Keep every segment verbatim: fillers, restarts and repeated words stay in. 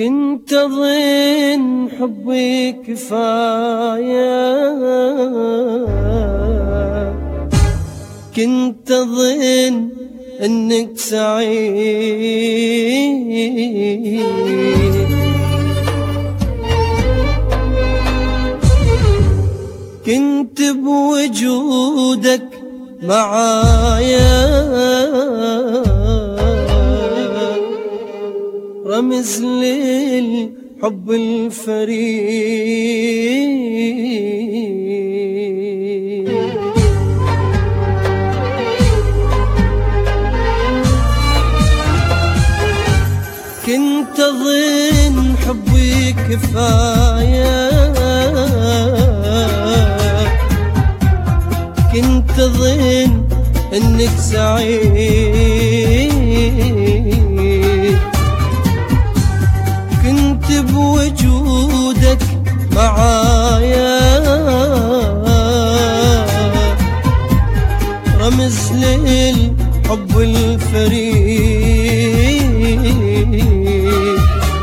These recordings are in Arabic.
كنت أظن حبي كفاية، كنت أظن أنك سعيد، كنت بوجودك معايا رمز للحب الفريد. كنت أظن حبي كفاية، كنت أظن أنك سعيد، كنت بوجودك معايا رمز للحب الفريد.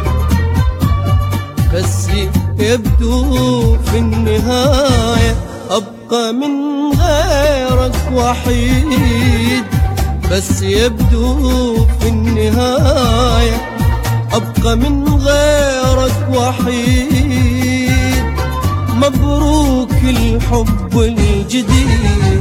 بس يبدو في النهاية أبقى من غيرك وحيد، بس يبدو في النهاية أبقى من غيرك وحيد. مبروك الحب الجديد.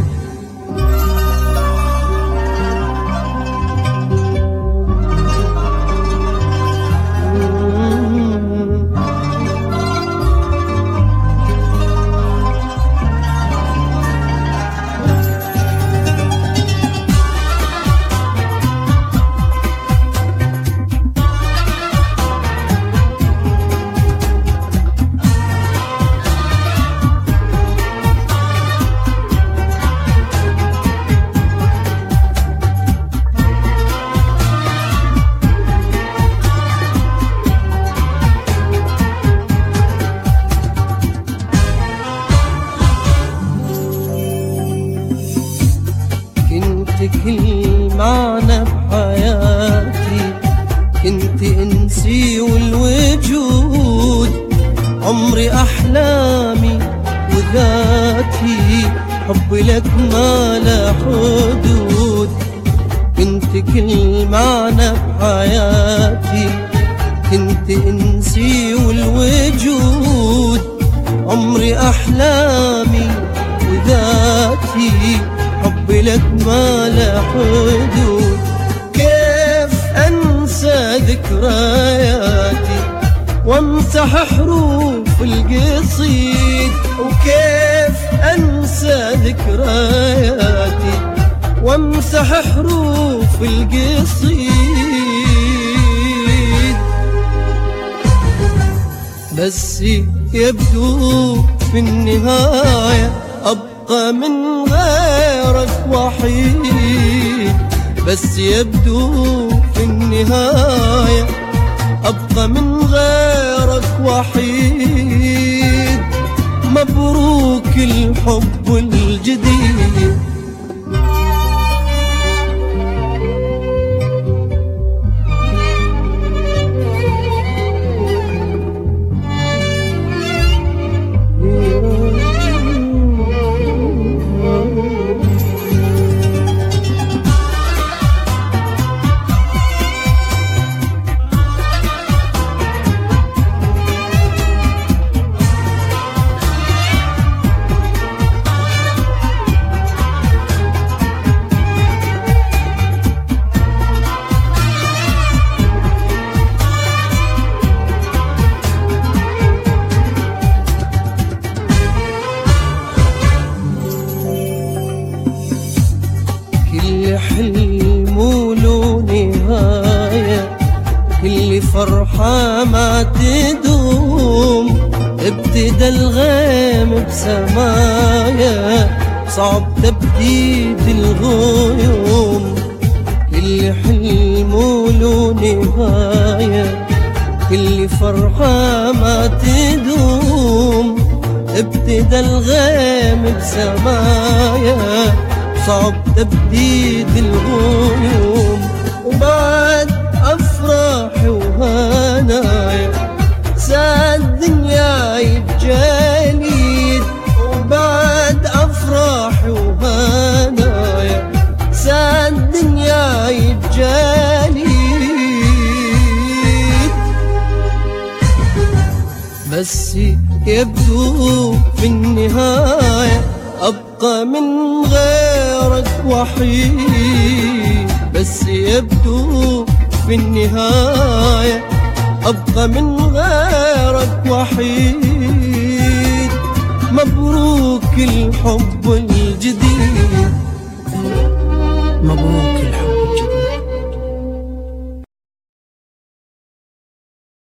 كل معنى بحياتي، كنت انسي والوجود، عمري احلامي وذاتي، حبي لك ما له حدود. كنت كل معنى بحياتي، كنت انسي والوجود، عمري احلامي وذاتي، حبي لك ما له حدود. كيف أنسى ذكرياتي وامسح حروف القصيد، وكيف أنسى ذكرياتي وامسح حروف القصيد. بس يبدو في النهاية أبقى من غيرك وحيد، بس يبدو في النهاية أبقى من غيرك وحيد. مبروك الحب الجديد. كل حلم له نهاية، كل فرحة ما تدوم، ابتدى الغيم بسمايا، صعب تبديد الغيوم. كل حلم له نهاية، كل فرحة ما تدوم، ابتدى الغيم بسمايا، صعب تبديد الغيوم. وبعد أفراحي وهاي وهنايا، ساد دنياي بجليد وبعد أفراحي وهنايا، ساد دنياي بجليد. بس يبدو في النهاية أبقى من غيرك وحيد، بس يبدو في النهاية أبقى من غيرك وحيد. مبروك الحب الجديد، مبروك